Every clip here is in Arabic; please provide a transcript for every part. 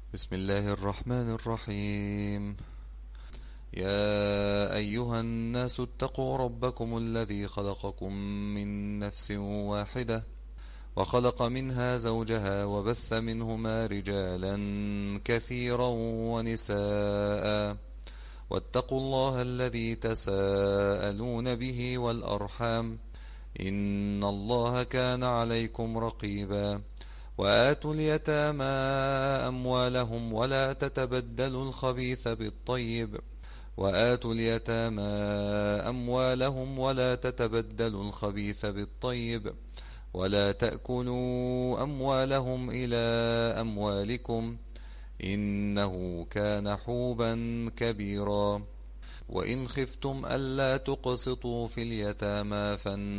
بسم الله الرحمن الرحيم. يا أيها الناس اتقوا ربكم الذي خلقكم من نفس واحدة وخلق منها زوجها وبث منهما رجالا كثيرا ونساء. واتقوا الله الذي تساءلون به والأرحام إن الله كان عليكم رقيبا. وآتوا اليتامى أموالهم ولا تتبدلوا الخبيث بالطيب وآتوا اليتامى أموالهم ولا تتبدلوا الخبيث بالطيب ولا تأكلوا أموالهم إلى أموالكم إنه كان حوبا كبيرا. وإن خفتم ألا تقسطوا في اليتامى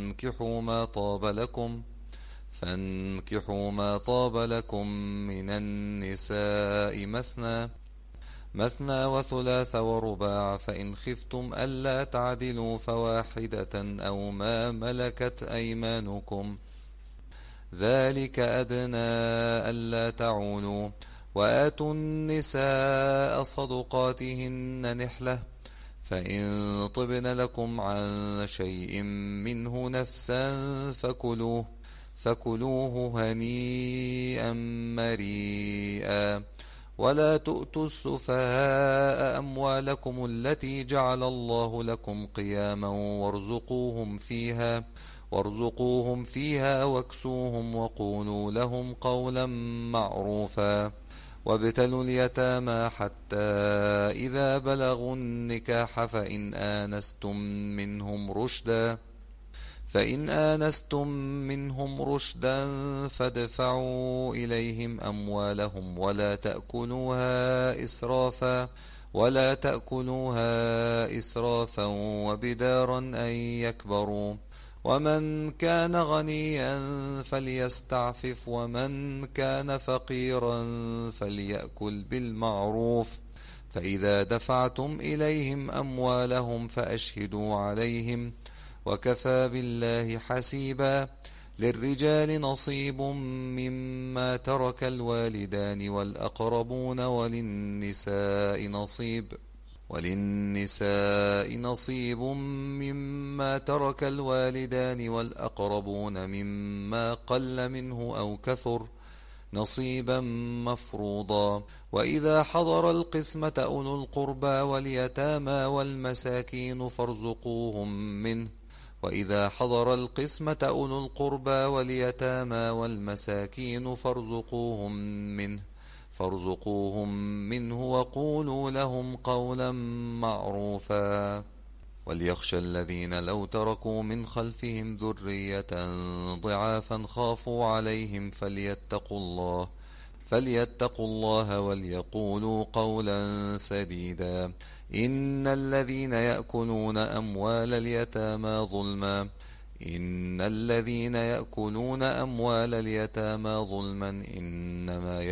فانكحوا ما طاب لكم من النساء مثنى وثلاث ورباع، فإن خفتم ألا تعدلوا فواحدة أو ما ملكت أيمانكم ذلك أدنى ألا تعولوا. وآتوا النساء صدقاتهن نحلة، فإن طبن لكم عن شيء منه نفسا فكلوه هنيئا مريئا. ولا تؤتوا السفهاء أموالكم التي جعل الله لكم قياما وارزقوهم فيها واكسوهم وقولوا لهم قولا معروفا. وابتلوا اليتامى حتى إذا بلغوا النكاح فإن آنستم منهم رشدا فادفعوا إليهم أموالهم ولا تأكلوها إسرافا وبدارا أن يكبروا. ومن كان غنيا فليستعفف ومن كان فقيرا فليأكل بالمعروف. فإذا دفعتم إليهم أموالهم فأشهدوا عليهم وكفى بالله حسيبا. للرجال نصيب مما ترك الوالدان والأقربون وللنساء نصيب مما ترك الوالدان والأقربون مما قل منه أو كثر نصيبا مفروضا. وإذا حضر القسمة أولو القربى واليتامى والمساكين فارزقوهم منه وقولوا لهم قولا معروفا. وليخشى الذين لو تركوا من خلفهم ذرية ضعافا خافوا عليهم فليتقوا الله وليقولوا قولا سديدا. إن الذين يأكلون أموال اليتامى ظلما إنما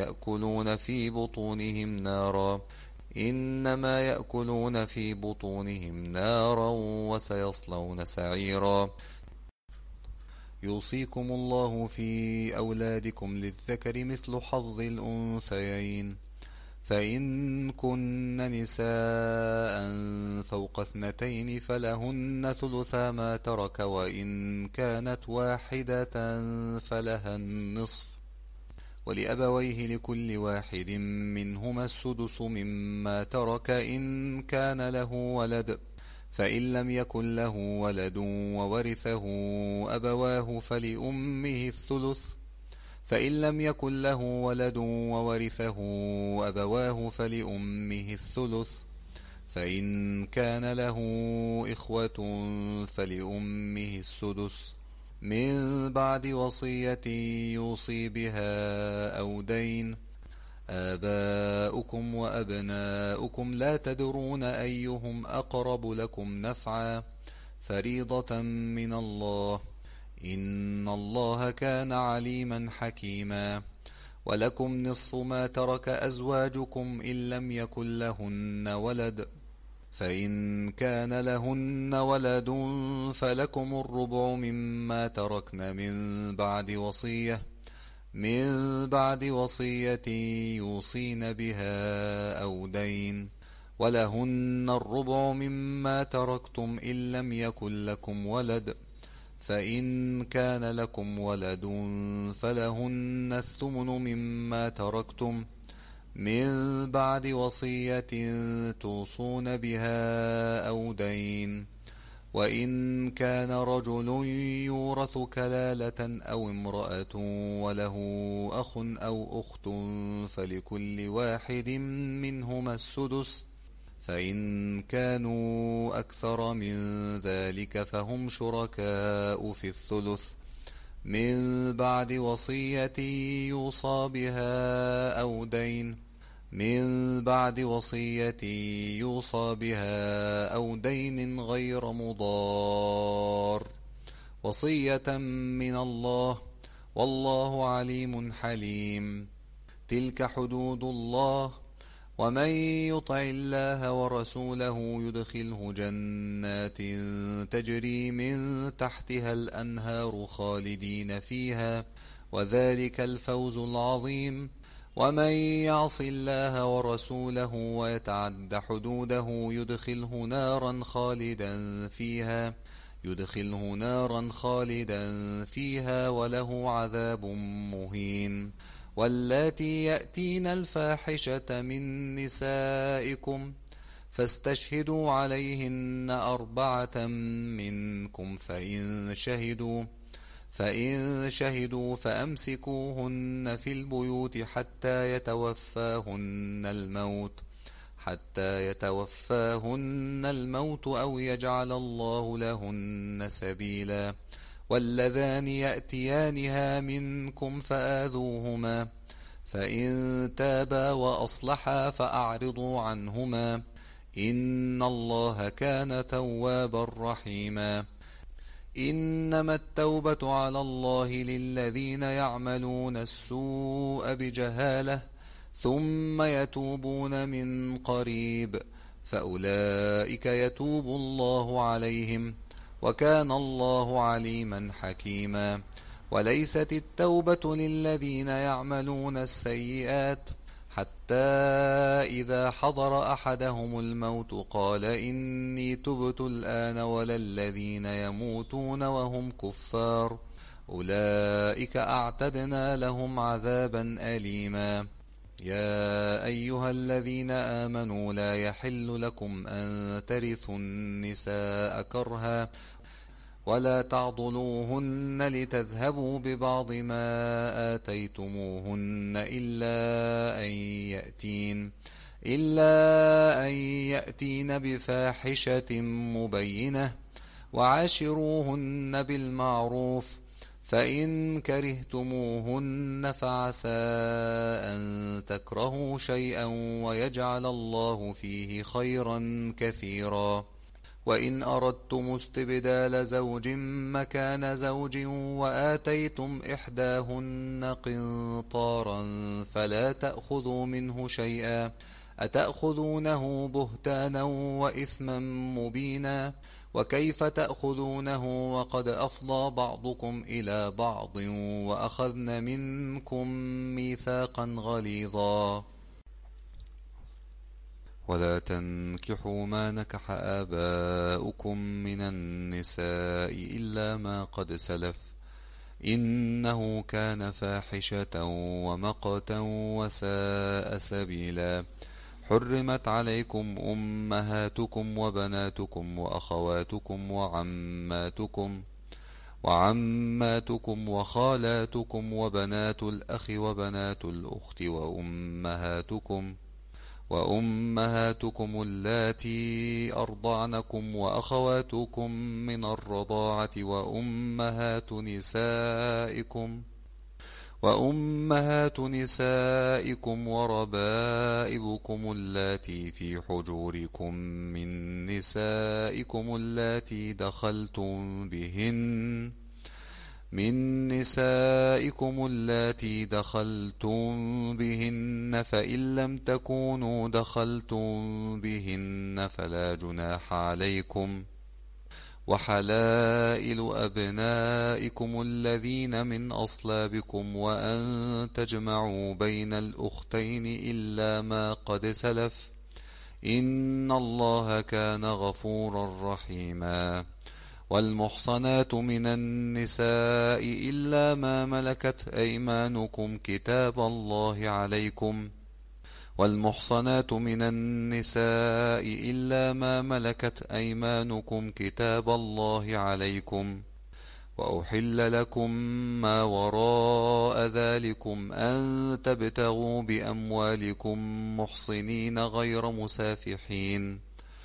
يأكلون في بطونهم نارا وسيصلون سعيرا. يوصيكم الله في أولادكم للذكر مثل حظ الأنثيين، فإن كن نساء فوق 2 فلهن ثلثا ما ترك، وإن كانت واحدة فلها النصف، ولأبويه لكل واحد منهما السدس مما ترك إن كان له ولد، فإن لم يكن له ولد وورثه أبواه فلأمه الثلث، فإن كان له إخوة فلأمه السدس من بعد وصية يوصي بها أو دين. آباؤكم وأبناؤكم لا تدرون أيهم أقرب لكم نفعا، فريضة من الله، إن الله كان عليما حكيما. ولكم نصف ما ترك أزواجكم إن لم يكن لهن ولد، فإن كان لهن ولد فلكم الربع مما تركن من بعد وصية من بعد وصية يوصين بها أو دين، ولهن الربع مما تركتم إن لم يكن لكم ولد، فإن كان لكم ولد فلهن الثمن مما تركتم من بعد وصية توصون بها أو دين. وإن كان رجل يورث كلالة أو امرأة وله أخ أو أخت فلكل واحد منهما السدس، فإن كانوا أكثر من ذلك فهم شركاء في الثلث من بعد وصية يوصى بها أو دين، من بعد وصية يوصى بها أو دين غير مضار، وصية من الله، والله عليم حليم. تلك حدود الله، ومن يطع الله ورسوله يدخله جنات تجري من تحتها الأنهار خالدين فيها، وذلك الفوز العظيم. ومن يعص الله ورسوله ويتعد حدوده يدخله نارا خالدا فيها وله عذاب مهين. واللاتي يأتين الفاحشة من نسائكم فاستشهدوا عليهن 4 منكم، فإن شهدوا فأمسكوهن في البيوت حتى يتوفاهن الموت أو يجعل الله لهن سبيلا. واللذان يأتيانها منكم فآذوهما، فإن تابا وأصلحا فأعرضوا عنهما، إن الله كان توابا رحيما. إنما التوبة على الله للذين يعملون السوء بجهالة ثم يتوبون من قريب فأولئك يتوب الله عليهم، وكان الله عليما حكيما. وليست التوبة للذين يعملون السيئات حتى إذا حضر أحدهم الموت قال إني تبت الآن، ولا الذين يموتون وهم كفار أولئك أعتدنا لهم عذابا أليما. يا أيها الذين آمنوا لا يحل لكم أن ترثوا النساء كرها ولا تعضلوهن لتذهبوا ببعض ما آتيتموهن إلا أن يأتين بفاحشة مبينة، وعاشروهن بالمعروف، فإن كرهتموهن فعسى أن تكرهوا شيئا ويجعل الله فيه خيرا كثيرا. وإن أردتم استبدال زوج مكان زوج وآتيتم إحداهن قنطارا فلا تأخذوا منه شيئا، أتأخذونه بهتانا وإثما مبينا، وكيف تأخذونه وقد أفضى بعضكم إلى بعض وأخذن منكم ميثاقا غليظا. ولا تنكحوا ما نكح آباؤكم من النساء إلا ما قد سلف، إنه كان فاحشة ومقتا وساء سبيلا. حرمت عليكم أمهاتكم وبناتكم وأخواتكم وعماتكم وخالاتكم وبنات الأخ وبنات الأخت وأمهاتكم اللاتي أرضعنكم وأخواتكم من الرضاعة وأمهات نسائكم وربائبكم اللاتي في حجوركم من نسائكم اللاتي دخلتم بهن، فإن لم تكونوا دخلتم بهن فلا جناح عليكم، وحلائل أبنائكم الذين من أصلابكم وأن تجمعوا بين الأختين إلا ما قد سلف إن الله كان غفورا رحيما. والمحصنات من النساء إلا ما ملكت أيمانكم كتاب الله عليكم والمحصنات من النساء إلا ما ملكت أيمانكم كتاب الله عليكم وأحل لكم ما وراء ذلكم أن تبتغوا بأموالكم محصنين غير مسافحين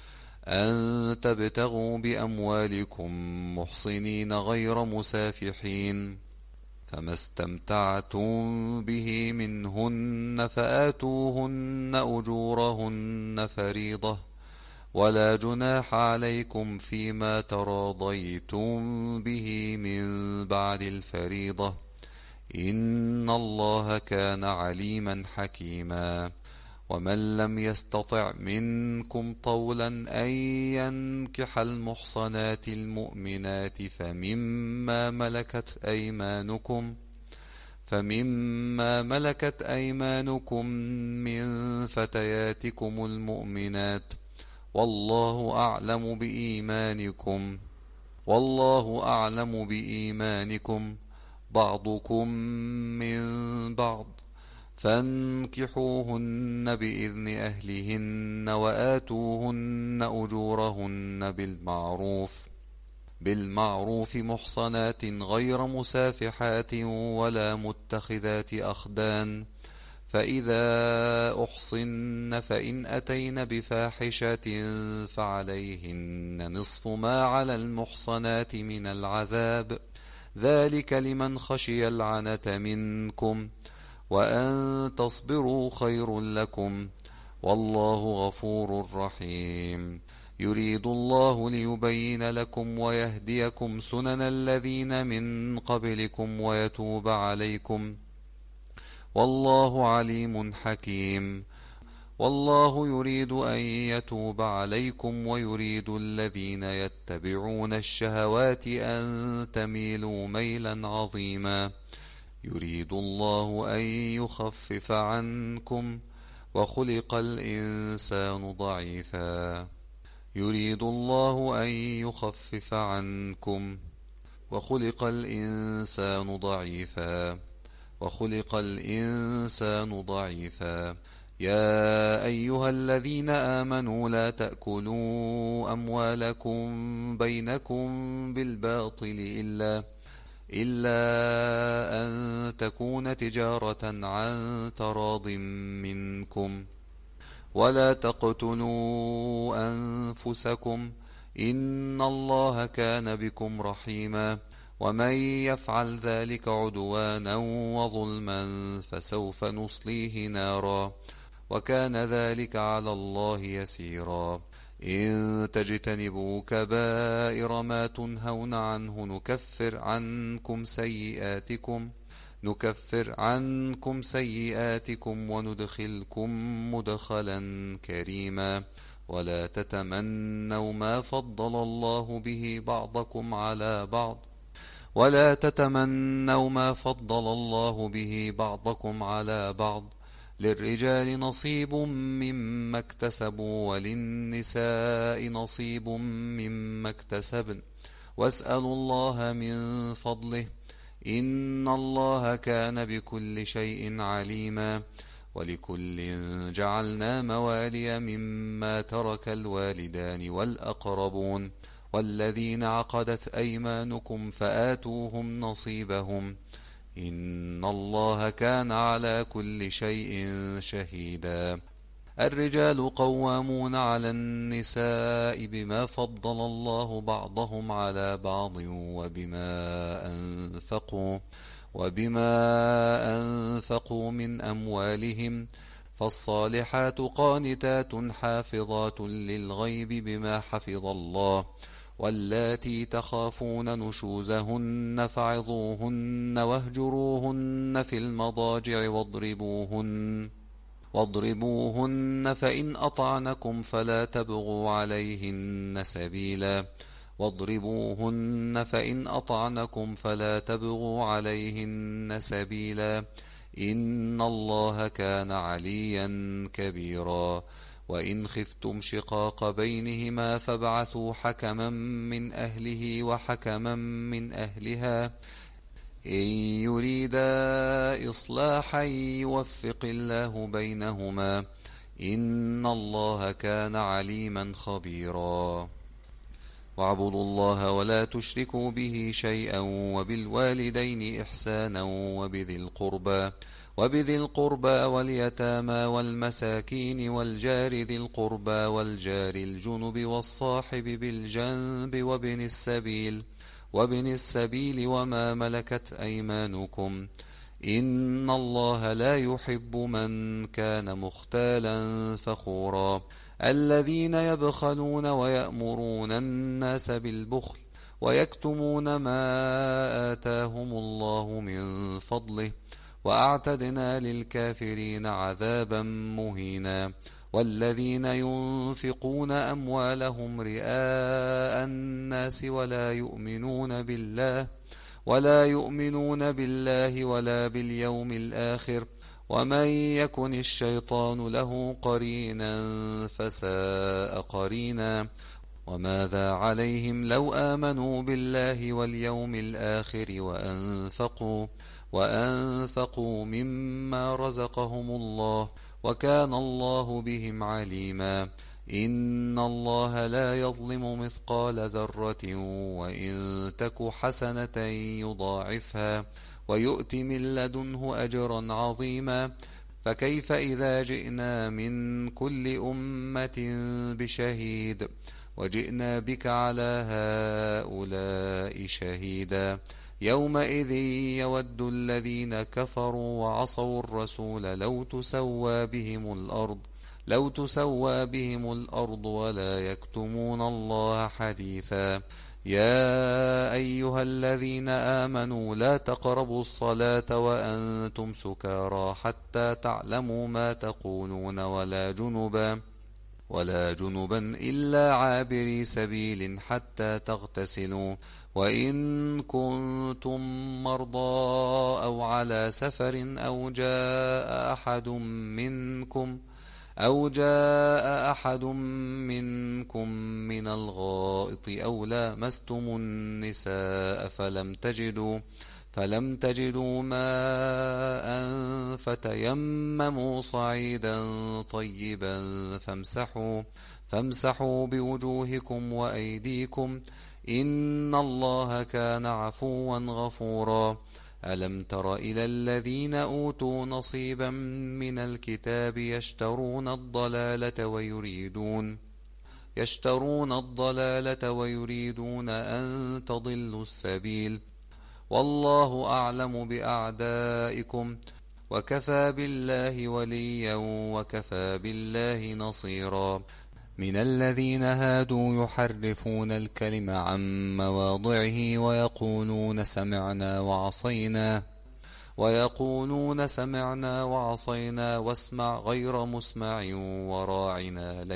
فما استمتعتم به منهن فآتوهن أجورهن فريضة ولا جناح عليكم فيما تراضيتم به من بعد الفريضة إن الله كان عليما حكيما. ومن لم يستطع منكم طولا أن ينكح المحصنات المؤمنات فمما ملكت أيمانكم من فتياتكم المؤمنات والله أعلم بإيمانكم بعضكم من بعض فانكحوهن بإذن أهلهن وآتوهن أجورهن بالمعروف محصنات غير مسافحات ولا متخذات أخدان فإذا أحصن فإن أتين بفاحشة فعليهن نصف ما على المحصنات من العذاب ذلك لمن خشي العنة منكم وأن تصبروا خير لكم والله غفور رحيم. يريد الله ليبين لكم ويهديكم سنن الذين من قبلكم ويتوب عليكم والله عليم حكيم. والله يريد أن يتوب عليكم ويريد الذين يتبعون الشهوات أن تميلوا ميلا عظيما. يريد الله أن يخفف عنكم وخلق الإنسان ضعيفا. يا أيها الذين آمنوا لا تأكلوا أموالكم بينكم بالباطل إلا أن تكون تجارة عن تراض منكم ولا تقتلوا أنفسكم إن الله كان بكم رحيما. ومن يفعل ذلك عدوانا وظلما فسوف نصليه نارا وكان ذلك على الله يسيرا. إن تجتنبوا كبائر ما تنهون عنه نكفر عنكم سيئاتكم وندخلكم مدخلا كريما. ولا تتمنوا ما فضل الله به بعضكم على بعض للرجال نصيب مما اكتسبوا وللنساء نصيب مما اكتسبن واسألوا الله من فضله إن الله كان بكل شيء عليما. ولكل جعلنا موالي مما ترك الوالدان والأقربون والذين عقدت أيمانكم فآتوهم نصيبهم إن الله كان على كل شيء شهيدا. الرجال قوامون على النساء بما فضل الله بعضهم على بعض وبما أنفقوا من أموالهم فالصالحات قانتات حافظات للغيب بما حفظ الله واللاتي تخافون نشوزهن فعظوهن واهجروهن في المضاجع واضربوهن فإن أطعنكم فلا تبغوا عليهن سبيلا واضربوهن فإن أطعنكم فلا تبغوا عليهن سبيلا إن الله كان عليا كبيرا وإن خفتم شقاق بينهما فابعثوا حكما من أهله وحكما من أهلها إن يريدا إصلاحا يوفق الله بينهما إن الله كان عليما خبيرا واعبدوا الله ولا تشركوا به شيئا وبالوالدين إحسانا وبذي القربى واليتامى والمساكين والجار ذي القربى والجار الجنب والصاحب بالجنب وابن السبيل وما ملكت أيمانكم إن الله لا يحب من كان مختالا فخورا الذين يبخلون ويأمرون الناس بالبخل ويكتمون ما آتاهم الله من فضله وأعتدنا للكافرين عذابا مهينا والذين ينفقون أموالهم رئاء الناس ولا يؤمنون بالله ولا باليوم الآخر ومن يكن الشيطان له قرينا فساء قرينا وماذا عليهم لو آمنوا بالله واليوم الآخر وأنفقوا مما رزقهم الله وكان الله بهم عليما إن الله لا يظلم مثقال ذرة وإن تك حسنة يضاعفها ويؤت من لدنه أجرا عظيما فكيف إذا جئنا من كل أمة بشهيد وجئنا بك على هؤلاء شهيدا يومئذ يود الذين كفروا وعصوا الرسول لو تسوى بهم الأرض ولا يكتمون الله حديثا يا أيها الذين آمنوا لا تقربوا الصلاة وأنتم سكارى حتى تعلموا ما تقولون ولا جنبا إلا عابري سبيل حتى تغتسلوا وإن كنتم مرضى أو على سفر أو جاء أحد منكم من الغائط أو لامستم النساء فلم تجدوا ماء فتيمموا صعيدا طيبا فامسحوا بوجوهكم وأيديكم إن الله كان عفوا غفورا ألم تر إلى الذين أوتوا نصيبا من الكتاب يشترون الضلالة ويريدون أن تضلوا السبيل والله أعلم بأعدائكم وكفى بالله وليا وكفى بالله نصيرا من الذين هادوا يحرفون الكلم عن مواضعه ويقولون سمعنا وعصينا واسمع غير مسمع وراعنا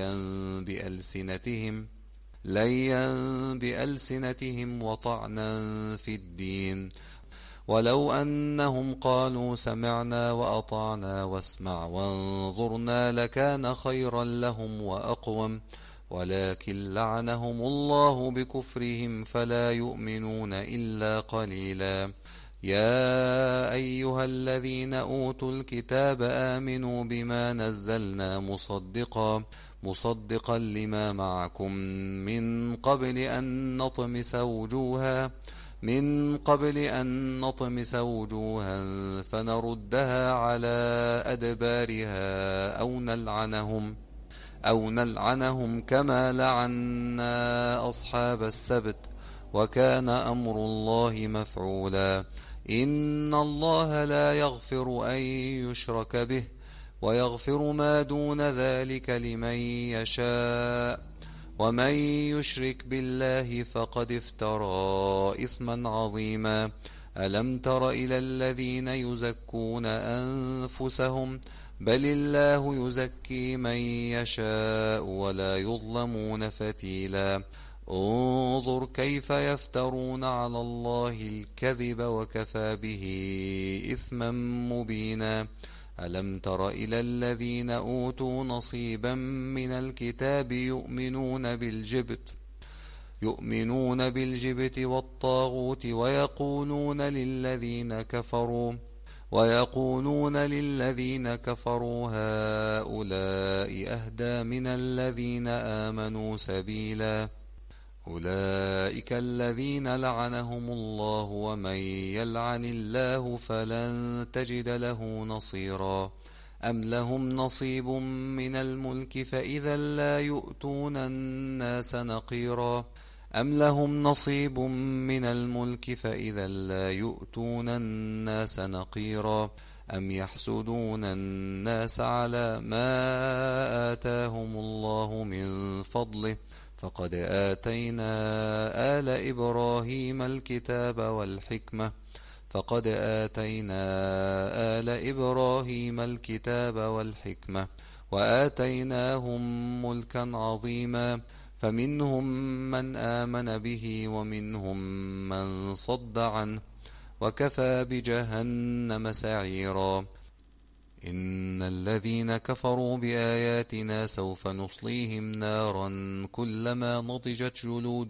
ليا بألسنتهم وطعنا في الدين ولو أنهم قالوا سمعنا وأطعنا واسمع وانظرنا لكان خيرا لهم وأقوم ولكن لعنهم الله بكفرهم فلا يؤمنون إلا قليلا يا أيها الذين أوتوا الكتاب آمنوا بما نزلنا مصدقا لما معكم من قبل أن نطمس وجوها فنردها على أدبارها أو نلعنهم كما لعنا أصحاب السبت وكان أمر الله مفعولا إن الله لا يغفر أن يشرك به ويغفر ما دون ذلك لمن يشاء ومن يشرك بالله فقد افترى إثما عظيما ألم تر إلى الذين يزكون أنفسهم بل الله يزكي من يشاء ولا يظلمون فتيلا انظر كيف يفترون على الله الكذب وكفى به إثما مبينا. ألم تر إلى الذين أوتوا نصيبا من الكتاب يؤمنون بالجبت والطاغوت ويقولون للذين كفروا هؤلاء أهدى من الذين آمنوا سبيلا. أولئك الذين لعنهم الله ومن يلعن الله فلن تجد له نصيرا. أم لهم نصيب من الملك فإذا لا يؤتون الناس نقيرا. أم يحسدون الناس على ما آتاهم الله من فضله فقد آتينا آل إبراهيم الكتاب والحكمة وآتيناهم ملكا عظيما. فمنهم من آمن به ومنهم من صد عنه وكفى بجهنم سعيرا. إن الذين كفروا بآياتنا سوف نصليهم نارا كلما نضجت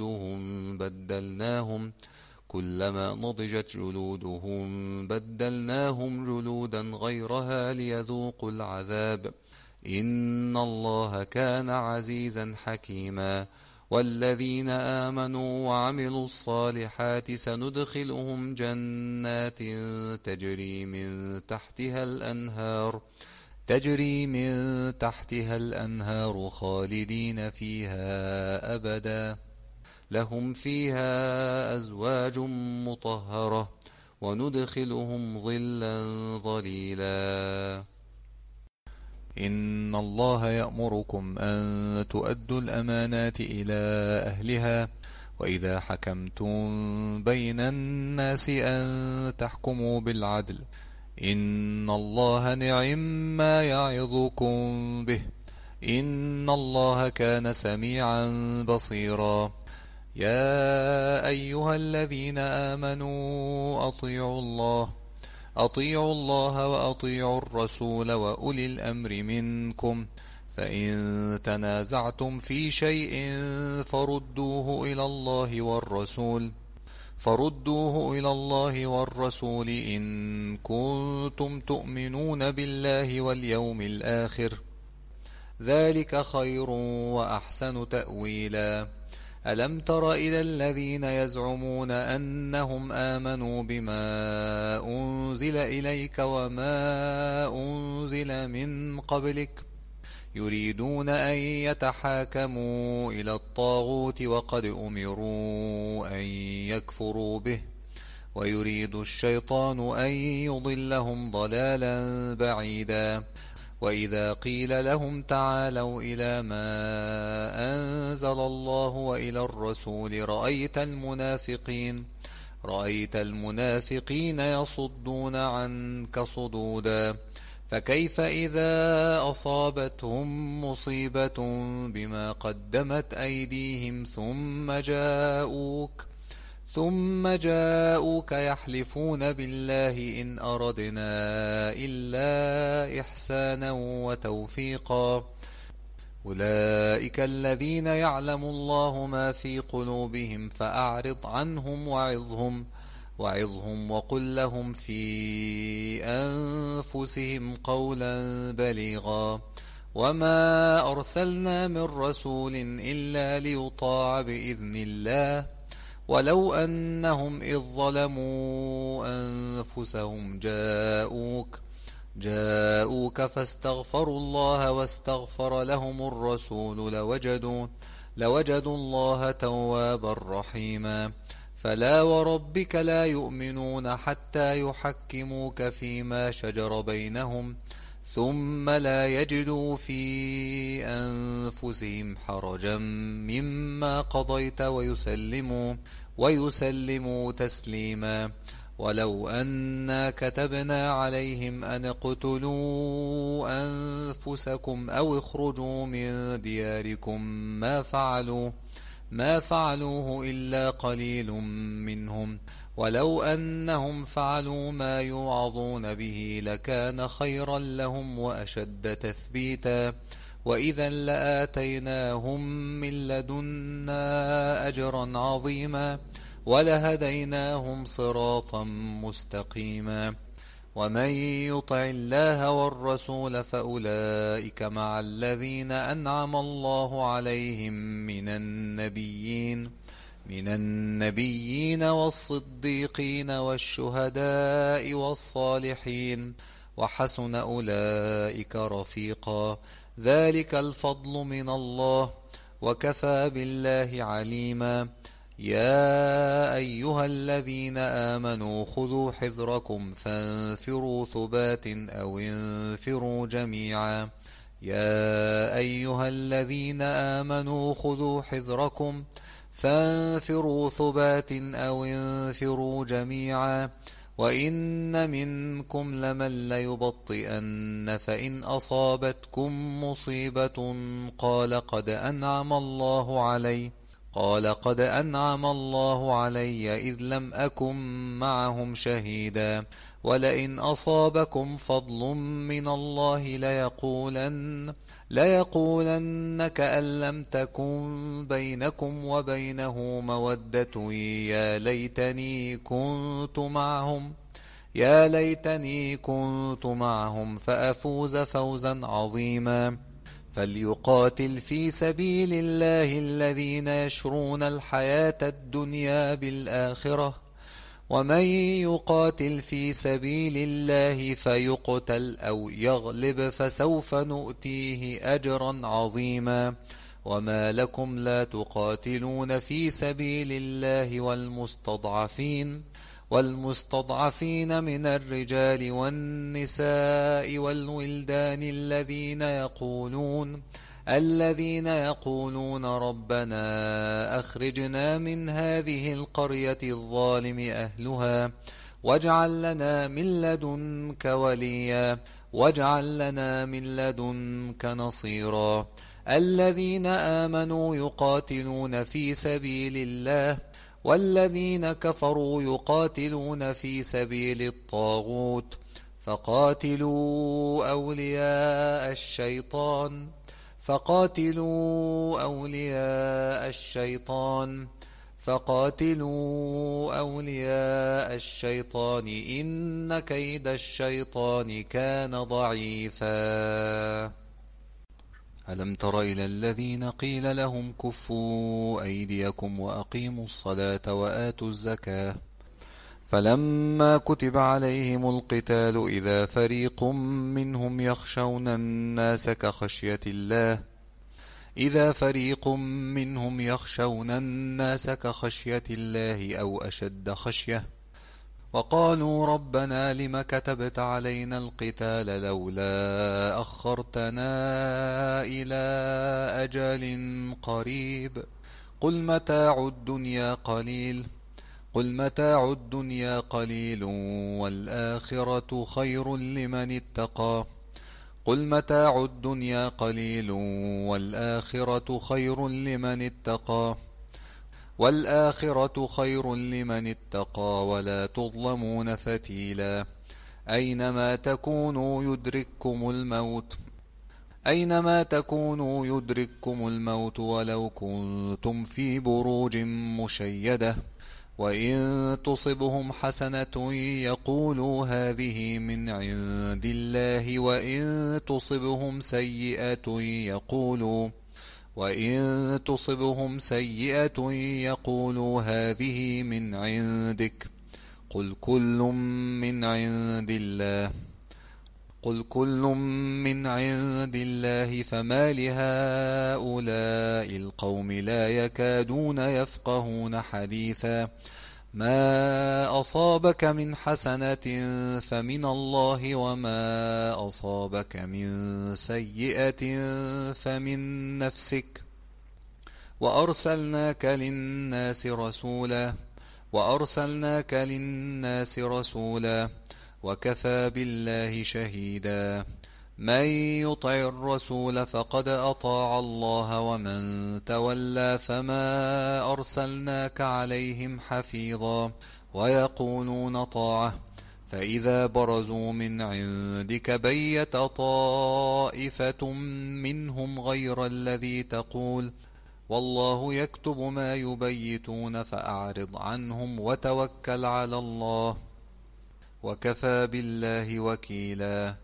جلودهم بدلناهم جلودا غيرها ليذوقوا العذاب. إن الله كان عزيزا حكيما. والذين آمنوا وعملوا الصالحات سندخلهم جنات تجري من تحتها الأنهار خالدين فيها أبدا. لهم فيها أزواج مطهرة وندخلهم ظلا ظليلا. إن الله يأمركم أن تؤدوا الأمانات إلى أهلها وإذا حكمتم بين الناس أن تحكموا بالعدل. إن الله نعم ما يعظكم به. إن الله كان سميعا بصيرا. يا أيها الذين آمنوا أطيعوا الله وأطيعوا الرسول وأولي الأمر منكم. فإن تنازعتم في شيء فردوه إلى الله والرسول إن كنتم تؤمنون بالله واليوم الآخر. ذلك خير وأحسن تأويلا. ألم تر إلى الذين يزعمون أنهم آمنوا بما أنزل إليك وما أنزل من قبلك يريدون أن يتحاكموا إلى الطاغوت وقد أمروا أن يكفروا به ويريد الشيطان أن يضلهم ضلالا بعيدا. وإذا قيل لهم تعالوا إلى ما أنزل الله وإلى الرسول رأيت المنافقين يصدون عنك صدودا. فكيف إذا أصابتهم مصيبة بما قدمت أيديهم ثم جاءوك يحلفون بالله إن أردنا إلا إحسانا وتوفيقا. أولئك الذين يعلم الله ما في قلوبهم فأعرض عنهم وعظهم وقل لهم في أنفسهم قولا بليغا. وما أرسلنا من رسول إلا ليطاع بإذن الله ولو أنهم إذ ظلموا أنفسهم جاءوك فاستغفروا الله واستغفر لهم الرسول لوجدوا الله توابا رحيما. فلا وربك لا يؤمنون حتى يحكموك فيما شجر بينهم ثم لا يجدوا في أنفسهم حرجا مما قضيت ويسلموا تسليما. ولو أنا كتبنا عليهم أن اقتلوا أنفسكم أو اخرجوا من دياركم ما فعلوه إلا قليل منهم ولو أنهم فعلوا ما يوعظون به لكان خيرا لهم وأشد تثبيتا وإذا لآتيناهم من لدنا أجرا عظيما ولهديناهم صراطا مستقيما ومن يطع الله والرسول فأولئك مع الذين أنعم الله عليهم من النبيين والصديقين والشهداء والصالحين وحسن أولئك رفيقا ذلك الفضل من الله وكفى بالله عليما يا أيها الذين آمنوا خذوا حذركم فانفروا ثبات أو انفروا جميعا يا أيها الذين آمنوا خذوا حذركم فانفروا ثبات أو انفروا جميعا وإن منكم لمن ليبطئن فإن أصابتكم مصيبة قال قد أنعم الله علي إذ لم أكن معهم شهيدا ولئن أصابكم فضل من الله ليقولن كأن لم تكن بينكم وبينه مودة يا ليتني كنت معهم فأفوز فوزا عظيما فليقاتل في سبيل الله الذين يشرون الحياة الدنيا بالآخرة ومن يقاتل في سبيل الله فيقتل أو يغلب فسوف نؤتيه أجرا عظيما وما لكم لا تقاتلون في سبيل الله والمستضعفين من الرجال والنساء والولدان الذين يقولون ربنا أخرجنا من هذه القرية الظالم أهلها واجعل لنا من لدنك وليا واجعل لنا من لدنك نصيرا الذين آمنوا يقاتلون في سبيل الله والذين كفروا يقاتلون في سبيل الطاغوت فقاتلوا أولياء الشيطان إن كيد الشيطان كان ضعيفا ألم تر إلى الذين قيل لهم كفوا أيديكم وأقيموا الصلاة وآتوا الزكاة فلما كتب عليهم القتال إذا فريق منهم يخشون الناس كخشية الله أو أشد خشية وقالوا ربنا لم كتبت علينا القتال لولا أخرتنا إلى أجل قريب قل متاع الدنيا قليل والآخرة خير لمن اتقى ولا تظلمون فتيلا أينما تكونوا يدرككم الموت ولو كنتم في بروج مشيدة وإن تصبهم حسنة يقولوا هذه من عند الله وإن تصبهم سيئة هذه من عندك قل كل من عند الله فما لهؤلاء القوم لا يكادون يفقهون حديثا ما أصابك من حسنة فمن الله وما أصابك من سيئة فمن نفسك وأرسلناك للناس رسولا وكفى بالله شهيدا من يطع الرسول فقد أطاع الله ومن تولى فما أرسلناك عليهم حفيظا ويقولون طاعة فإذا برزوا من عندك بيت طائفة منهم غير الذي تقول والله يكتب ما يبيتون فأعرض عنهم وتوكل على الله وكفى بالله وكيلا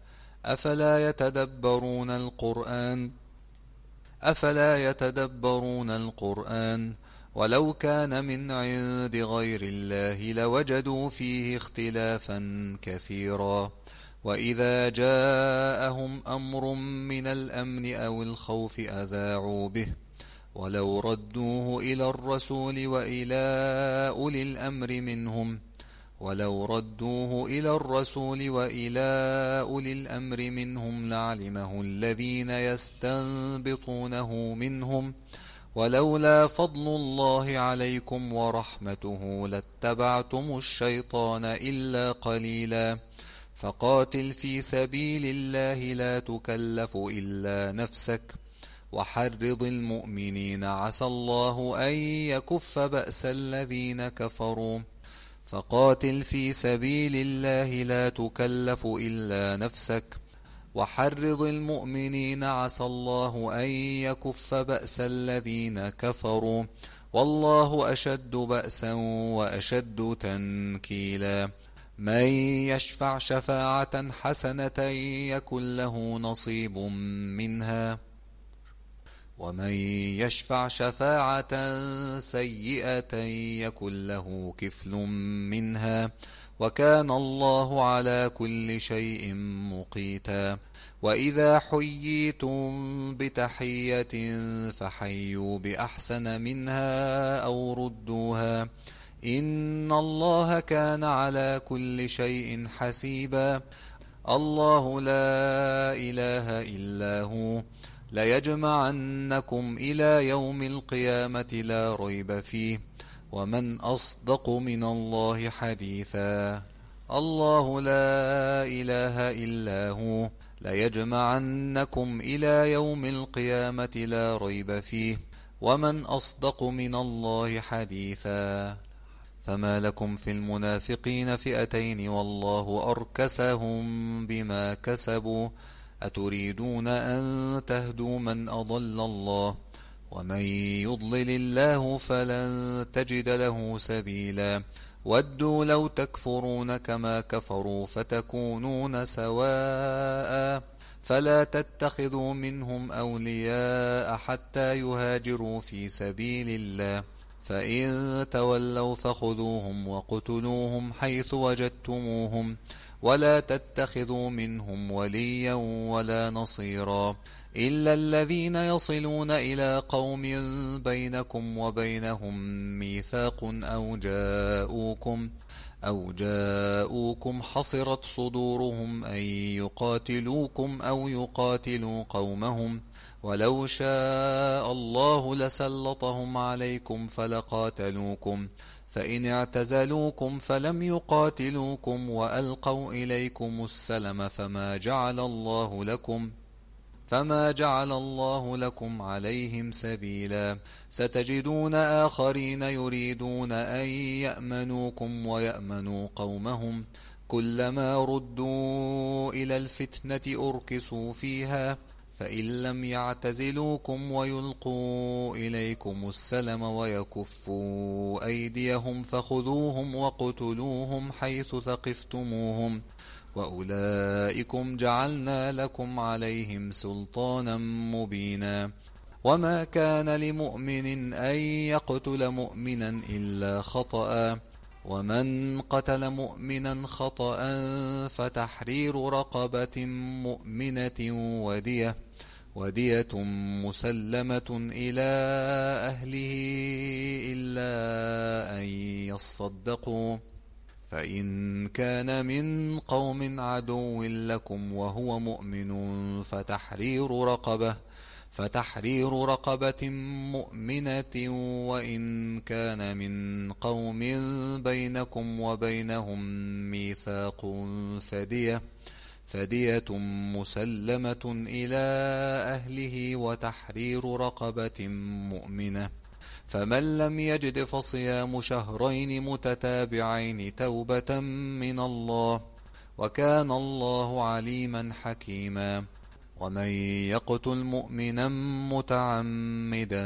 أفلا يتدبرون القرآن ولو كان من عند غير الله لوجدوا فيه اختلافا كثيرا وإذا جاءهم أمر من الأمن أو الخوف أذاعوا به ولو ردوه إلى الرسول وإلى أولي الأمر منهم لعلمه الذين يستنبطونه منهم ولولا فضل الله عليكم ورحمته لاتبعتم الشيطان إلا قليلا فقاتل في سبيل الله لا تكلف إلا نفسك وحرض المؤمنين عسى الله أن يكف بأس الذين كفروا فقاتل في سبيل الله لا تكلف إلا نفسك وحرض المؤمنين عسى الله أن يكف بأس الذين كفروا والله أشد بأسا وأشد تنكيلا من يشفع شفاعة حسنة يكن له نصيب منها ومن يشفع شفاعة سيئة يكن له كفل منها وكان الله على كل شيء مقيتا وإذا حييتم بتحية فحيوا بأحسن منها أو ردوها إن الله كان على كل شيء حسيبا الله لا إله إلا هو ليجمعنكم إلى يوم القيامة لا ريب فيه ومن أصدق من الله حديثا الله لا إله إلا هو ليجمعنكم إلى يوم القيامة لا ريب فيه ومن أصدق من الله حديثا فما لكم في المنافقين فئتين والله أركسهم بما كسبوا أتريدون أن تهدوا من أضل الله ومن يضلل الله فلن تجد له سبيلا ودوا لو تكفرون كما كفروا فتكونون سواء فلا تتخذوا منهم أولياء حتى يهاجروا في سبيل الله فإن تولوا فخذوهم وقتلوهم حيث وجدتموهم ولا تتخذوا منهم وليا ولا نصيرا إلا الذين يصلون إلى قوم بينكم وبينهم ميثاق أو جاءوكم حصرت صدورهم أن يقاتلوكم أو يقاتلوا قومهم ولو شاء الله لسلطهم عليكم فلقاتلوكم فإن اعتزلوكم فلم يقاتلوكم وألقوا إليكم السلم فما جعل الله لكم عليهم سبيلا ستجدون آخرين يريدون أن يأمنوكم ويأمنوا قومهم كلما ردوا إلى الفتنة أركسوا فيها فإن لم يعتزلوكم ويلقوا إليكم السلم ويكفوا أيديهم فخذوهم وقتلوهم حيث ثقفتموهم وأولئكم جعلنا لكم عليهم سلطانا مبينا وما كان لمؤمن أن يقتل مؤمنا إلا خطأ ومن قتل مؤمنا خطأ فتحرير رقبة مؤمنة ودية مسلمة إلى أهله إلا أن يصدقوا فإن كان من قوم عدو لكم وهو مؤمن فتحرير رقبة مؤمنة وإن كان من قوم فدية مسلمة إلى أهله وتحرير رقبة مؤمنة، فمن لم يجد فصيام شهرين متتابعين توبة من الله، وكان الله عليما حكيما. ومن يقتل مؤمنا متعمدا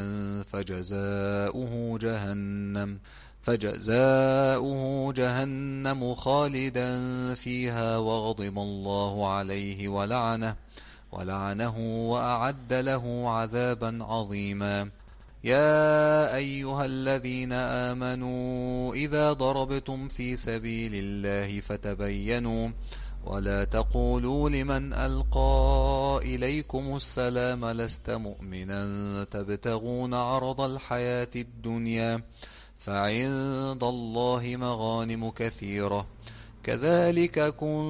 فجزاؤه جهنم خالدا فيها وغضب الله عليه ولعنه وأعد له عذابا عظيما. يا أيها الذين آمنوا إذا ضربتم في سبيل الله فتبينوا ولا تقولوا لمن ألقى إليكم السلام لست مؤمنا تبتغون عرض الحياة الدنيا فعند الله مغانم كثيرة كذلك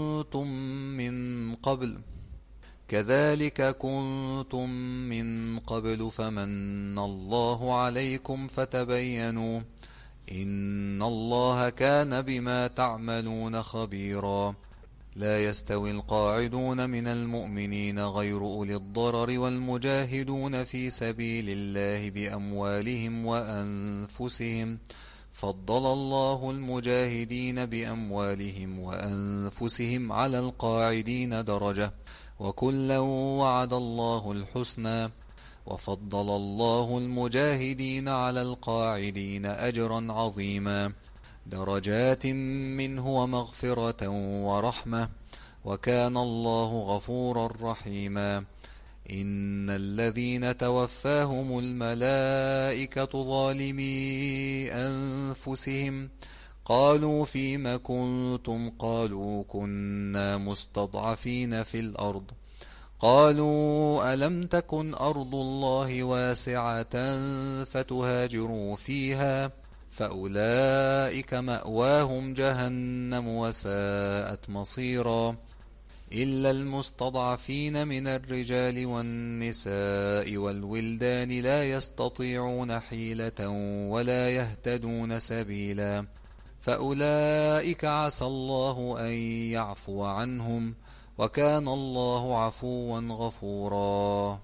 كنتم من قبل فمن الله عليكم فتبينوا إن الله كان بما تعملون خبيرا. لا يستوي القاعدون من المؤمنين غير أولي الضرر والمجاهدون في سبيل الله بأموالهم وأنفسهم، فضل الله المجاهدين بأموالهم وأنفسهم على القاعدين درجة، وكلا وعد الله الحسنى، وفضل الله المجاهدين على القاعدين أجرا عظيما، درجات منه ومغفرة ورحمة، وكان الله غفورا رحيما. إن الذين توفاهم الملائكة ظالمي أنفسهم قالوا فيم كنتم قالوا كنا مستضعفين في الأرض قالوا ألم تكن أرض الله واسعة فتهاجروا فيها فأولئك مأواهم جهنم وساءت مصيرا. إلا المستضعفين من الرجال والنساء والولدان لا يستطيعون حيلة ولا يهتدون سبيلا، فأولئك عسى الله أن يعفو عنهم، وكان الله عفوا غفورا.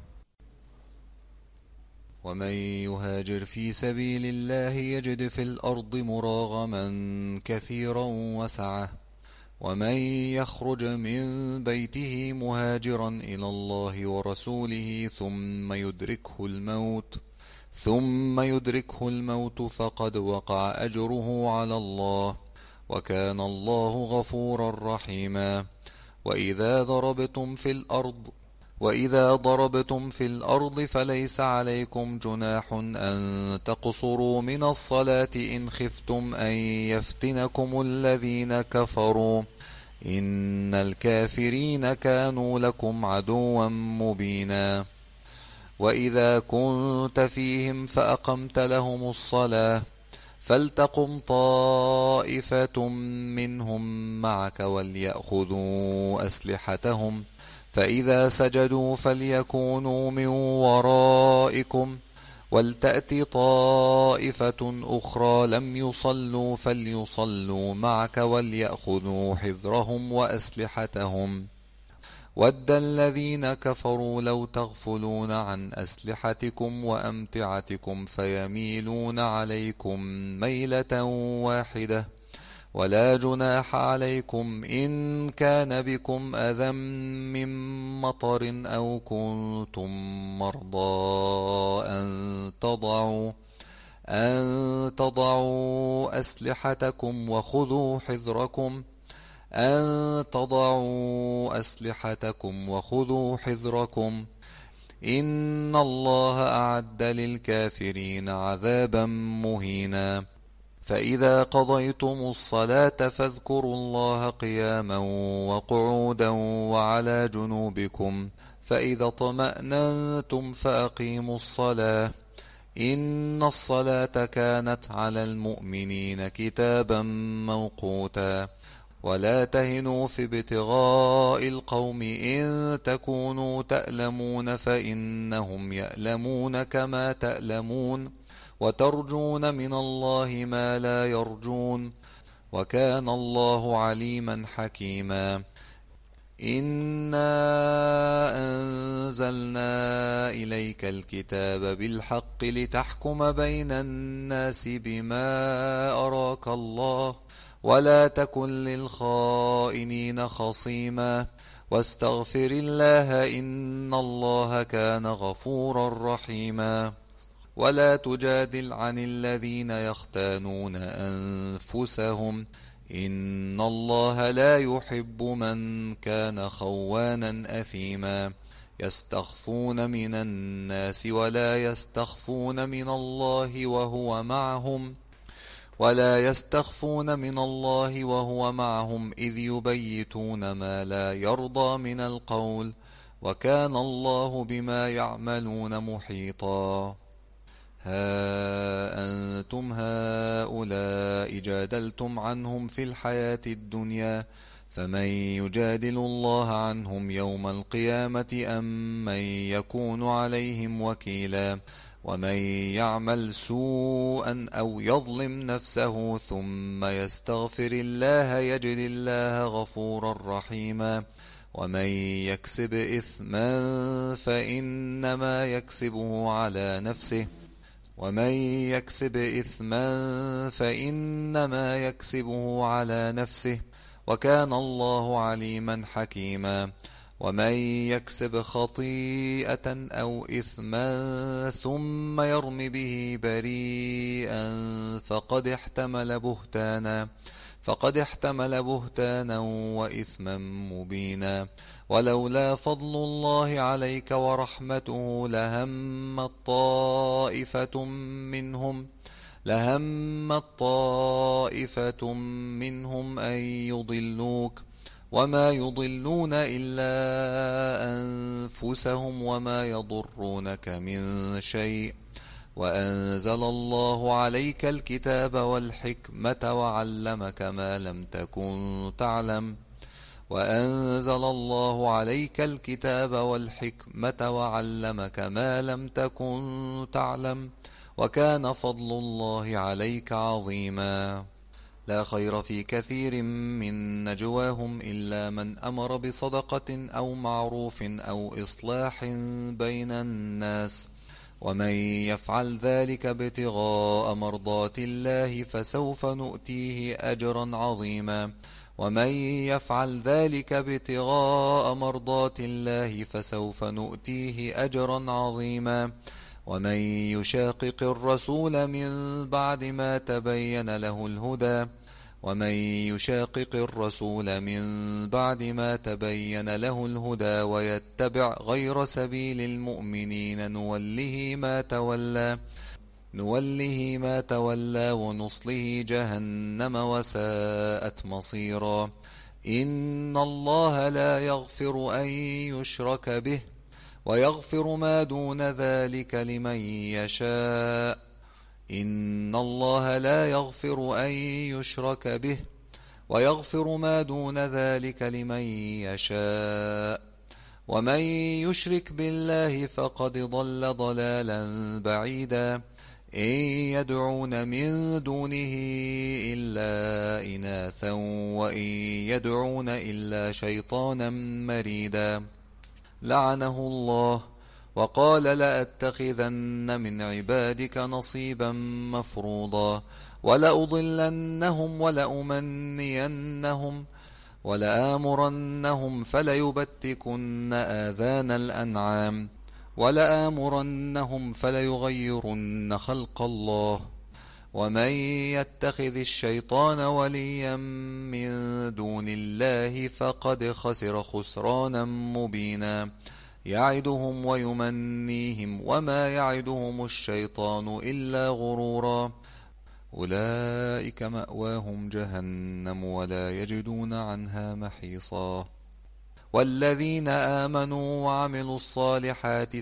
ومن يهاجر في سبيل الله يجد في الأرض مراغما كثيرا وسعة، ومن يخرج من بيته مهاجرا إلى الله ورسوله ثم يدركه الموت فقد وقع أجره على الله، وكان الله غفورا رحيما. وإذا ضربتم في الأرض فليس عليكم جناح أن تقصروا من الصلاة إن خفتم أن يفتنكم الذين كفروا إن الكافرين كانوا لكم عدوا مبينا. وإذا كنت فيهم فأقمت لهم الصلاة فلتقم طائفة منهم معك وليأخذوا أسلحتهم، فإذا سجدوا فليكونوا من ورائكم ولتأت طائفة أخرى لم يصلوا فليصلوا معك وليأخذوا حذرهم وأسلحتهم. ود الذين كفروا لو تغفلون عن أسلحتكم وأمتعتكم فيميلون عليكم ميلة واحدة، ولا جناح عليكم إن كان بكم أذى من مطر أو كنتم مرضى أن تضعوا أسلحتكم وخذوا حذركم إن الله أعد للكافرين عذابا مهينا. فإذا قضيتم الصلاة فاذكروا الله قياما وقعودا وعلى جنوبكم، فإذا اطمأننتم فأقيموا الصلاة إن الصلاة كانت على المؤمنين كتابا موقوتا. ولا تهنوا في ابتغاء القوم إن تكونوا تألمون فإنهم يألمون كما تألمون، وترجون من الله ما لا يرجون، وكان الله عليما حكيما. إنا أنزلنا إليك الكتاب بالحق لتحكم بين الناس بما أراك الله ولا تكن للخائنين خصيما واستغفر الله إن الله كان غفورا رحيما ولا تجادل عن الذين يختانون أنفسهم إن الله لا يحب من كان خوانا أثيما يستخفون من الناس ولا يستخفون من الله وهو معهم إذ يبيتون ما لا يرضى من القول وكان الله بما يعملون محيطا ها أنتم هؤلاء جادلتم عنهم في الحياة الدنيا فمن يجادل الله عنهم يوم القيامة أم من يكون عليهم وكيلا ومن يعمل سوءا أو يظلم نفسه ثم يستغفر الله يجد الله غفورا رحيما ومن يكسب إثما فإنما يكسبه على نفسه وكان الله عليما حكيما ومن يكسب خطيئة أو إثما ثم يرم به بريئا فقد احتمل بهتانا وإثما مبينا ولولا فضل الله عليك ورحمته لهمت طائفة منهم أن يضلوك وما يضلون إلا أنفسهم وما يضرونك من شيء وأنزل الله عليك الكتاب والحكمة وعلمك ما لم تكن تعلم وكان فضل الله عليك عظيما لا خير في كثير من نجواهم إلا من أمر بصدقة أو معروف أو إصلاح بين الناس ومن يفعل ذلك ابتغاء مرضات الله فسوف نؤتيه أجرا عظيما ومن يشاقق الرسول من بعد ما تبين له الهدى ويتبع غير سبيل المؤمنين نوله ما تولى ونصله جهنم وساءت مصيرا إن الله لا يغفر أن يشرك به ويغفر ما دون ذلك لمن يشاء ومن يشرك بالله فقد ضل ضلالا بعيدا إن يدعون من دونه إلا إناثا وإن يدعون إلا شيطانا مريدا لعنه الله وقال لأتخذن من عبادك نصيبا مفروضا ولأضلنهم ولآمرنهم فليبتكن آذان الأنعام ولآمرنهم فليغيرن خلق الله ومن يتخذ الشيطان وليا من دون الله فقد خسر خسرانا مبينا يعدهم ويمنيهم وما يعدهم الشيطان إلا غرورا أولئك مأواهم جهنم ولا يجدون عنها محيصا والذين آمنوا وعملوا الصالحات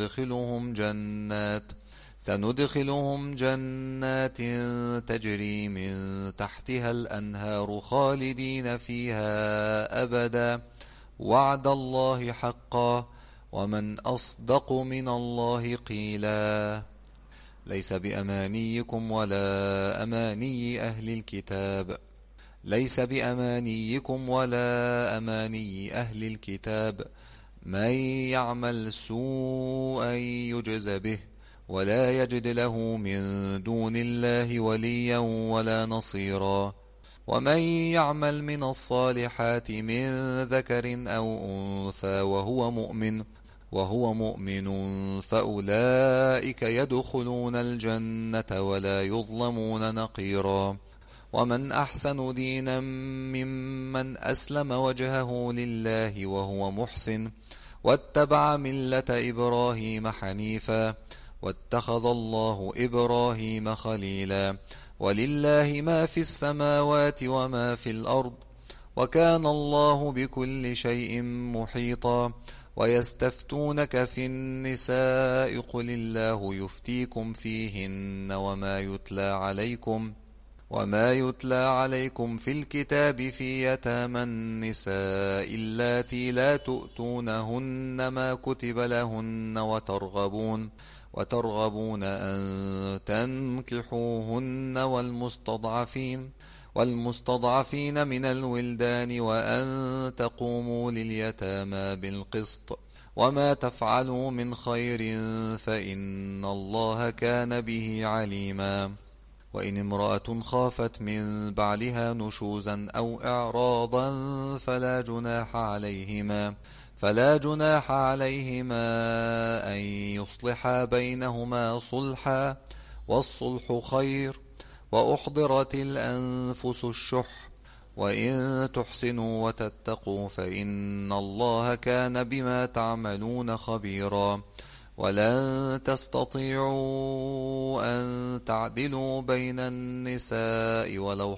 سندخلهم جنات تجري من تحتها الأنهار خالدين فيها أبدا وعد الله حقا ومن أصدق من الله قيلا ليس بأمانيكم ولا أماني أهل الكتاب ليس بأمانيكم ولا أماني أهل الكتاب، من يعمل سوءا يجز به ولا يجد له من دون الله وليا ولا نصيرا. ومن يعمل من الصالحات من ذكر أو أنثى وهو مؤمن فأولئك يدخلون الجنة ولا يظلمون نقيرا. ومن أحسن دينا ممن أسلم وجهه لله وهو محسن واتبع ملة إبراهيم حنيفا واتخذ الله إبراهيم خليلا. ولله ما في السماوات وما في الأرض وكان الله بكل شيء محيطا. ويستفتونك في النساء قل الله يفتيكم فيهن وما يتلى عليكم في الكتاب في يتامى النساء اللاتي لا تؤتونهن ما كتب لهن وترغبون أن تنكحوهن والمستضعفين من الولدان وأن تقوموا لليتامى بالقسط وما تفعلوا من خير فإن الله كان به عليما. وإن امرأة خافت من بعلها نشوزا أو إعراضا فلا جناح عليهما أن يصلحا بينهما صلحا والصلح خير. وأحضرت الأنفس الشح وإن تحسنوا وتتقوا فإن الله كان بما تعملون خبيرا. ولن تستطيعوا أن تعدلوا بين النساء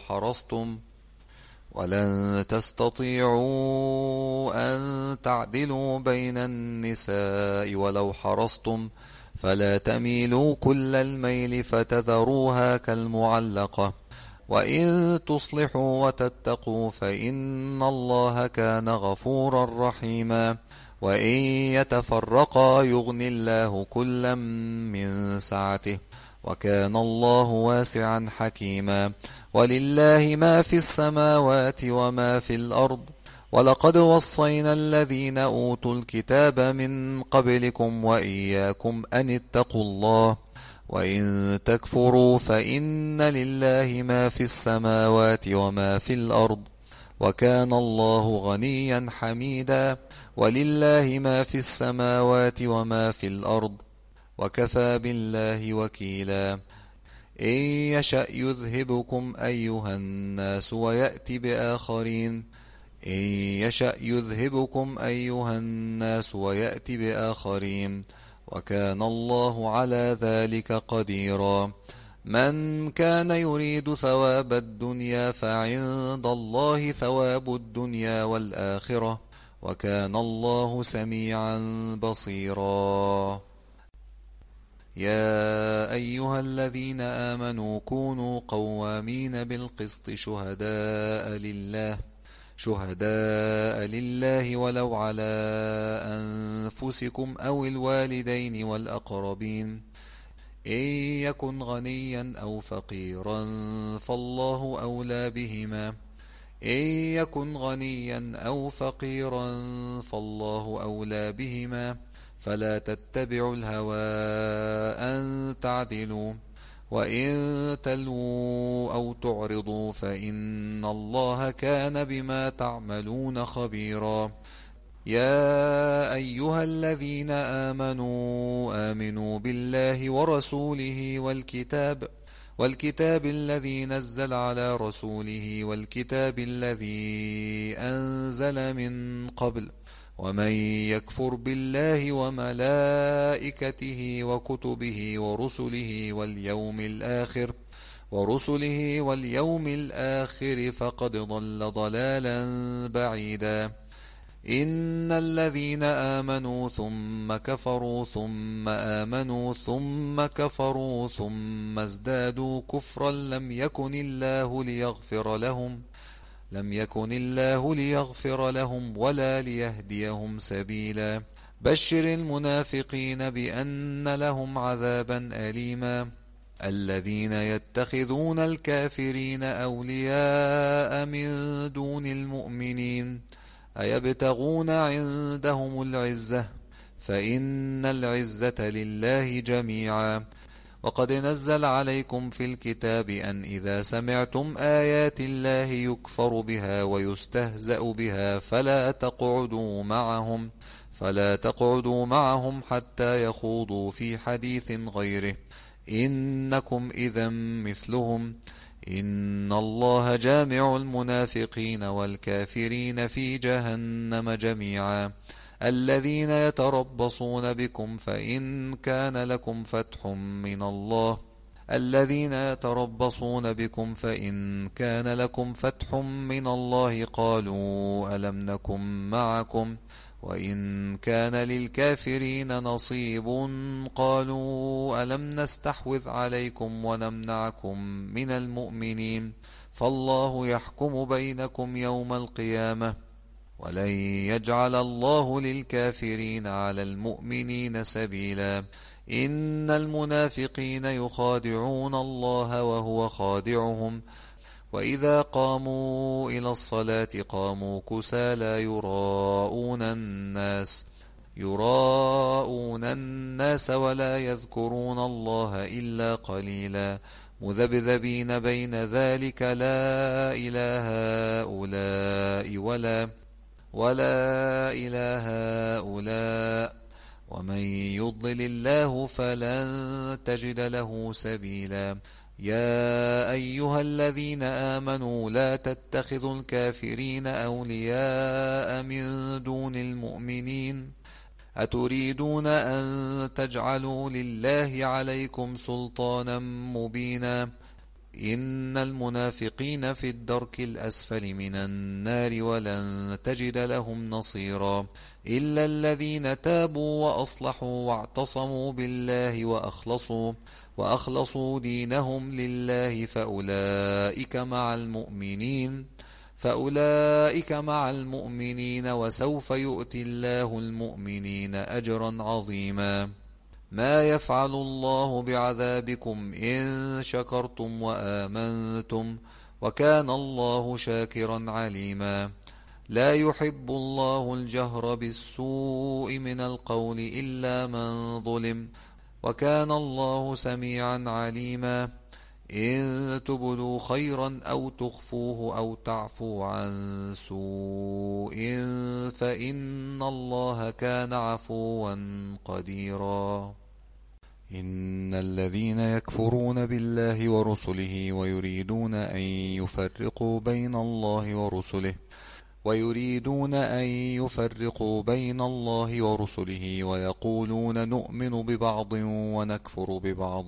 ولو حرصتم فلا تميلوا كل الميل فتذروها كالمعلقة. وإن تصلحوا وتتقوا فإن الله كان غفورا رحيما. وإن يتفرقا يغن الله كلا من سعته وكان الله واسعا حكيما. ولله ما في السماوات وما في الأرض ولقد وصينا الذين أوتوا الكتاب من قبلكم وإياكم أن اتقوا الله وإن تكفروا فإن لله ما في السماوات وما في الأرض وكان الله غنيا حميدا. ولله ما في السماوات وما في الأرض وكفى بالله وكيلا. إن يشأ يذهبكم أيها الناس ويأت بآخرين وكان الله على ذلك قديرا. من كان يريد ثواب الدنيا فعند الله ثواب الدنيا والآخرة وكان الله سميعا بصيرا. يا أيها الذين آمنوا كونوا قوامين بالقسط شهداء لله ولو على أنفسكم أو الوالدين والأقربين إن يكن غنيا أو فقيرا فالله أولى بهما فلا تتبعوا الهوى أن تعدلوا وإن تلووا أو تعرضوا فإن الله كان بما تعملون خبيرا. يا أيها الذين آمنوا بالله ورسوله والكتاب الذي نزل على رسوله والكتاب الذي أنزل من قبل ومن يكفر بالله وملائكته وكتبه ورسله واليوم الآخر فقد ضل ضلالا بعيدا. إن الذين آمنوا ثم كفروا ثم آمنوا ثم كفروا ثم ازدادوا كفرا لم يكن الله ليغفر لهم ولا ليهديهم سبيلا. بشر المنافقين بأن لهم عذابا أليما. الذين يتخذون الكافرين أولياء من دون المؤمنين أيبتغون عندهم العزة فإن العزة لله جميعا. وقد نزل عليكم في الكتاب أن إذا سمعتم آيات الله يكفر بها ويستهزأ بها فلا تقعدوا معهم حتى يخوضوا في حديث غيره إنكم إذا مثلهم إن الله جامع المنافقين والكافرين في جهنم جميعا. الذين يتربصون بكم فإن كان لكم فتح من الله قالوا ألم نكن معكم وإن كان للكافرين نصيب قالوا ألم نستحوذ عليكم ونمنعكم من المؤمنين فالله يحكم بينكم يوم القيامة ولن يجعل الله للكافرين على المؤمنين سبيلا. إن المنافقين يخادعون الله وهو خادعهم وإذا قاموا إلى الصلاة قاموا كسالى يراءون الناس ولا يذكرون الله إلا قليلا مذبذبين بين ذلك لا إله هؤلاء ولا إله هؤلاء ومن يضلل الله فلن تجد له سبيلا. يا أيها الذين آمنوا لا تتخذوا الكافرين أولياء من دون المؤمنين أتريدون أن تجعلوا لله عليكم سلطانا مبينا. إن المنافقين في الدرك الأسفل من النار ولن تجد لهم نصيرا إلا الذين تابوا وأصلحوا واعتصموا بالله وأخلصوا دينهم لله فأولئك مع المؤمنين وسوف يؤتي الله المؤمنين أجرا عظيما. ما يفعل الله بعذابكم إن شكرتم وآمنتم وكان الله شاكرا عليما. لا يحب الله الجهر بالسوء من القول إلا من ظلم وكان الله سميعا عليما. إن تبدوا خيرا أو تخفوه أو تعفوا عن سوء فإن الله كان عفوا قديرا. إن الذين يكفرون بالله ورسله ويريدون أن يفرقوا بين الله ورسله ويقولون نؤمن ببعض ونكفر ببعض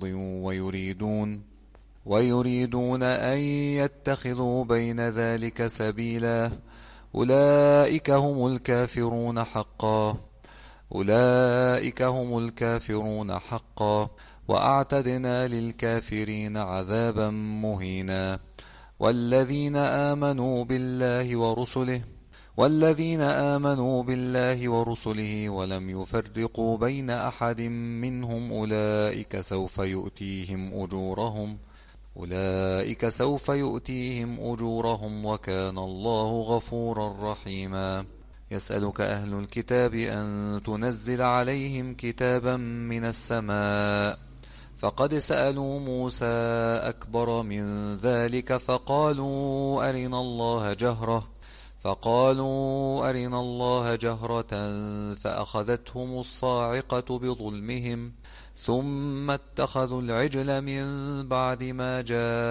ويريدون أن يتخذوا بين ذلك سبيلا أولئك هم الكافرون حقا وأعتدنا للكافرين عذابا مهينا. والذين آمنوا بالله ورسله ولم يفرقوا بين أحد منهم أولئك سوف يؤتيهم أجورهم وكان الله غفورا رحيما. يسألك أهل الكتاب أن تنزل عليهم كتابا من السماء فقد سألوا موسى أكبر من ذلك فقالوا أرنا الله جهرة فأخذتهم الصاعقة بظلمهم ثم اتخذوا العجل من بعد ما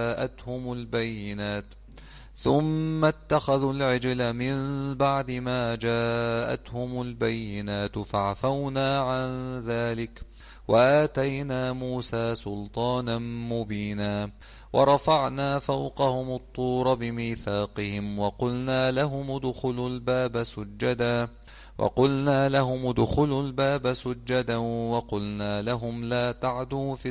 جاءتهم البينات فعفونا عن ذلك وآتينا موسى سلطانا مبينا. ورفعنا فوقهم الطور بميثاقهم وقلنا لهم ادخلوا الباب سجدا وقلنا لهم لا تعدوا في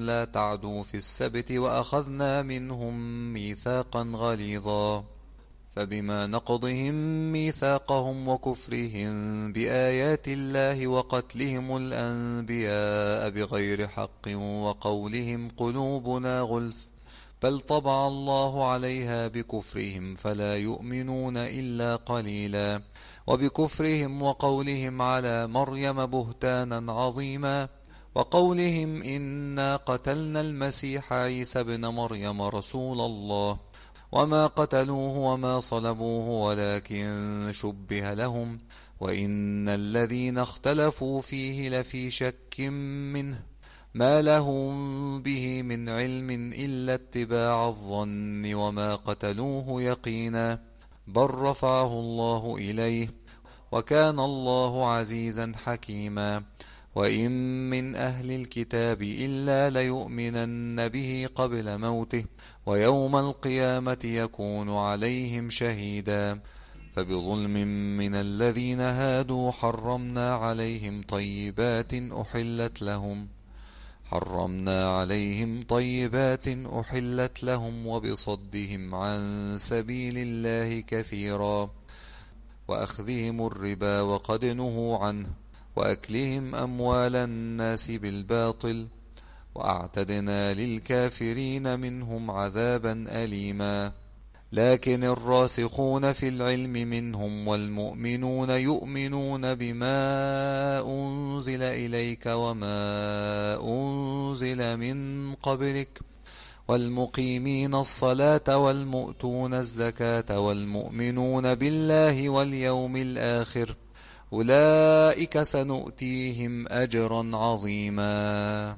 السبت وأخذنا منهم ميثاقا غليظا. فبما نقضهم ميثاقهم وكفرهم بآيات الله وقتلهم الأنبياء بغير حق وقولهم قلوبنا غلف بل طبع الله عليها بكفرهم فلا يؤمنون إلا قليلا وبكفرهم وقولهم على مريم بهتانا عظيما وقولهم إنا قتلنا المسيح عيسى ابن مريم رسول الله وما قتلوه وما صلبوه ولكن شبه لهم وإن الذين اختلفوا فيه لفي شك منه ما لهم به من علم إلا اتباع الظن وما قتلوه يقينا بل رفعه الله إليه وكان الله عزيزا حكيما وإن من أهل الكتاب إلا ليؤمنن به قبل موته ويوم القيامة يكون عليهم شهيدا فبظلم من الذين هادوا حرمنا عليهم طيبات أحلت لهم وبصدهم عن سبيل الله كثيرا وأخذهم الربا وقد نهوا عنه وأكلهم أموال الناس بالباطل وأعتدنا للكافرين منهم عذابا أليما لكن الراسخون في العلم منهم والمؤمنون يؤمنون بما أنزل إليك وما أنزل من قبلك والمقيمين الصلاة والمؤتون الزكاة والمؤمنون بالله واليوم الآخر أولئك سنؤتيهم أجرا عظيما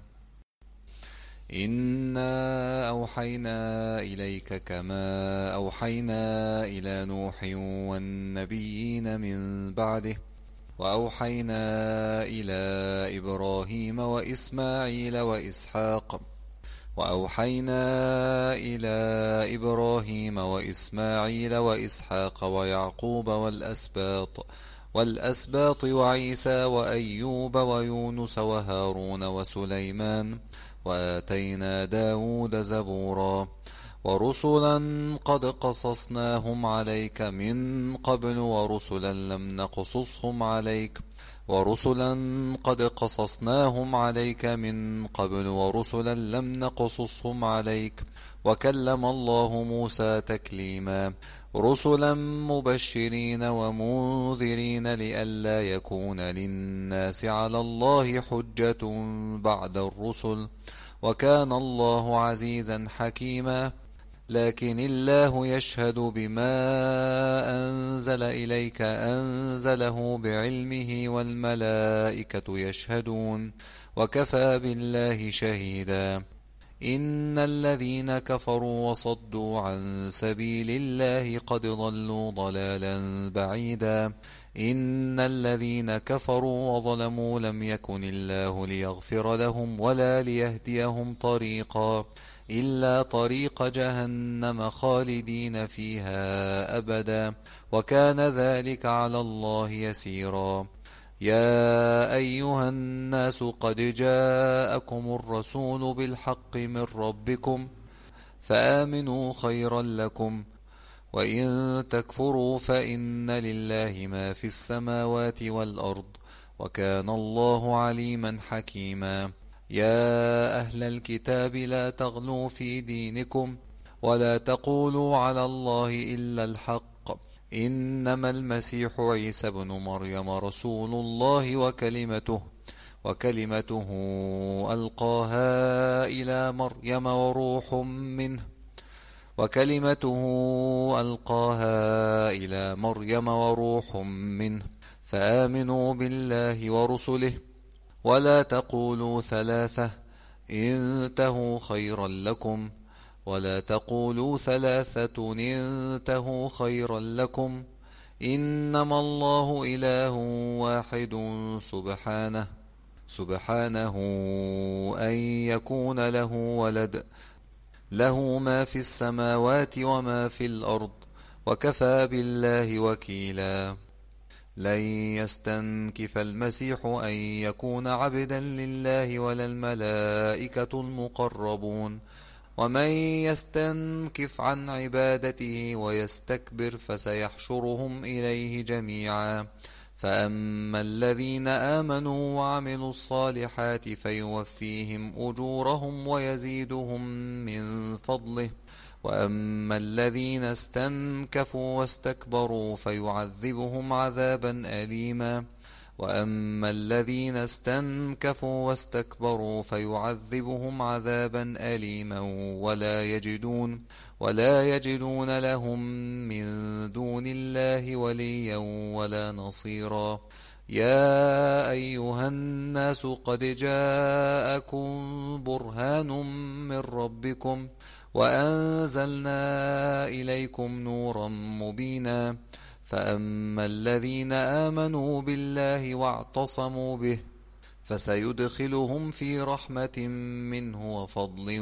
إنا أوحينا إليك كما أوحينا إلى نوح والنبيين من بعده وأوحينا إلى إبراهيم وإسماعيل وإسحاق ويعقوب والأسباط وعيسى وأيوب ويونس وهارون وسليمان وآتينا داود زبورا ورسلا قد قصصناهم عليك من قبل ورسلا لم نقصصهم عليك وكلم الله موسى تكليما رسلا مبشرين ومنذرين لئلا يكون للناس على الله حجة بعد الرسل وكان الله عزيزا حكيما لكن الله يشهد بما أنزل إليك أنزله بعلمه والملائكة يشهدون وكفى بالله شهيدا إن الذين كفروا وصدوا عن سبيل الله قد ضلوا ضلالا بعيدا إن الذين كفروا وظلموا لم يكن الله ليغفر لهم ولا ليهديهم طريقا إلا طريق جهنم خالدين فيها أبدا وكان ذلك على الله يسيرا يا أيها الناس قد جاءكم الرسول بالحق من ربكم فآمنوا خيرا لكم وإن تكفروا فإن لله ما في السماوات والأرض وكان الله عليما حكيما يا أهل الكتاب لا تغلوا في دينكم ولا تقولوا على الله إلا الحق إنما المسيح عيسى ابن مريم رسول الله وكلمته ألقاها إلى مريم وروح منه فآمنوا بالله ورسله ولا تقولوا ثلاثة انتهوا خيرا لكم إنما الله إله واحد سبحانه أن يكون له ولد له ما في السماوات وما في الأرض وكفى بالله وكيلا لن يستنكف المسيح أن يكون عبدا لله ولا الملائكة المقربون ومن يستنكف عن عبادته ويستكبر فسيحشرهم إليه جميعا. فأما الذين آمنوا وعملوا الصالحات فيوفيهم أجورهم ويزيدهم من فضله. وأما الذين استنكفوا واستكبروا فيعذبهم عذابا أليما. وأما الذين استنكفوا واستكبروا فيعذبهم عذابا أليما ولا يجدون لهم من دون الله وليا ولا نصيرا. يا أيها الناس قد جاءكم برهان من ربكم وأنزلنا إليكم نورا مبينا. فأما الذين آمنوا بالله واعتصموا به فسيدخلهم في رحمة منه وفضل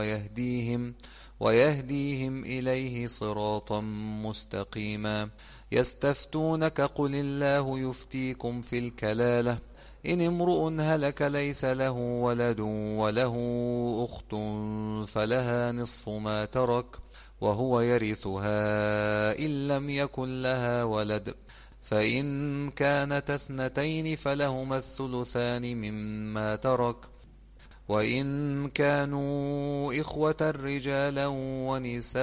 ويهديهم إليه صراطا مستقيما. يستفتونك قل الله يفتيكم في الكلالة إن امرؤ هلك ليس له ولد وله أخت فلها نصف ما ترك وهو يرثها إن لم يكن لها ولد. فإن كانت اثنتين فلهما الثلثان مما ترك. وإن كانوا إخوة رجالا ونساء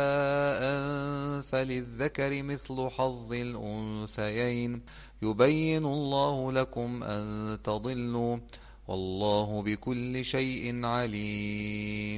فللذكر مثل حظ الأنثيين يبين الله لكم أن تضلوا والله بكل شيء عليم.